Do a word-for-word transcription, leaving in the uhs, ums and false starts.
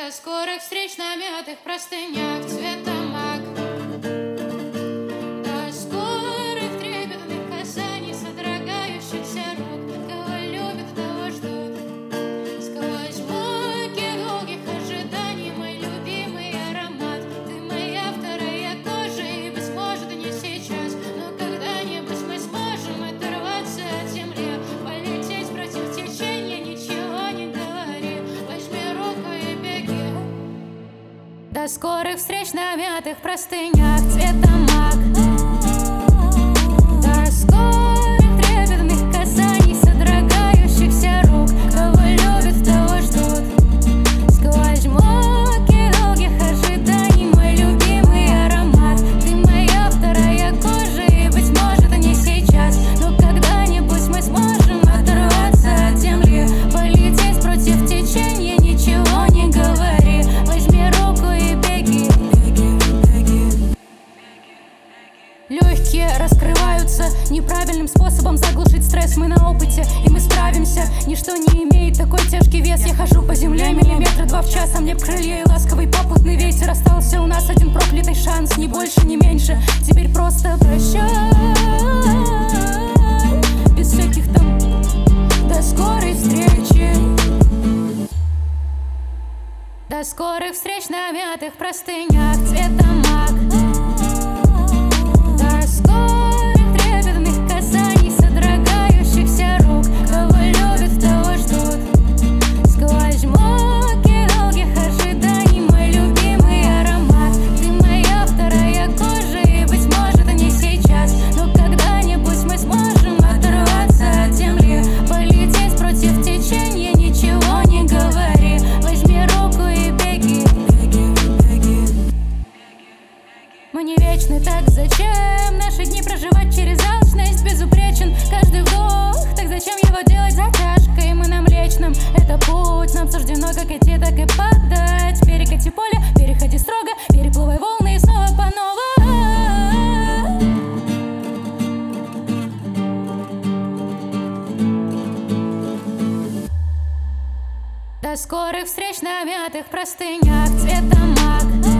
До скорых встреч на мятых простынях цвета мак. До скорых трепетных касаний, содрогающихся рук. Кого любят, того ждут. Сквозь муки долгих ожиданий мой любимый аромат. Ты моя вторая кожа, и, быть может, не сейчас, но когда-нибудь мы сможем оторваться от земли, полететь против течения, ничего не говори. Возьми руку и беги. До скорых встреч на мятых простынях цвета мак. До скорых трепетных касаний, содрогающихся рук. Кого любят, того ждут. Сквозь муки долгих ожиданий мой любимый аромат. Ты моя вторая кожа, и, быть может, не сейчас, но когда-нибудь мы сможем оторваться от земли, полететь против течения, ничего не говори. Возьми руку и беги. Легкие раскрываются неправильным способом заглушить стресс. Мы на опыте, и мы справимся. Ничто не имеет такой тяжкий вес. Я хожу по земле миллиметра два в час, а мне б крылья и ласковый попутный ветер. Остался у нас один проклятый шанс, ни больше, ни меньше. Теперь просто прощай, без всяких там до скорой встречи. До скорых встреч на мятых простынях цвета мак. До скорых трепетных касаний, содрогающихся рук. Кого любят, того ждут. Сквозь муки долгих ожиданий мой любимый аромат. Ты моя вторая кожа, и, быть может, не сейчас, но когда-нибудь мы сможем оторваться от земли, полететь против течения, ничего не говори. Возьми руку и беги. Мы не вечны, так зачем наши дни проживать через алчность? Безупречен каждый вдох, так зачем его делать затяжкой? Мы на Млечном, это путь, нам суждено как идти, так и падать. Перекати поле, переходи строго, переплывай волны и снова по новой. До скорых встреч на мятых простынях цвета мак.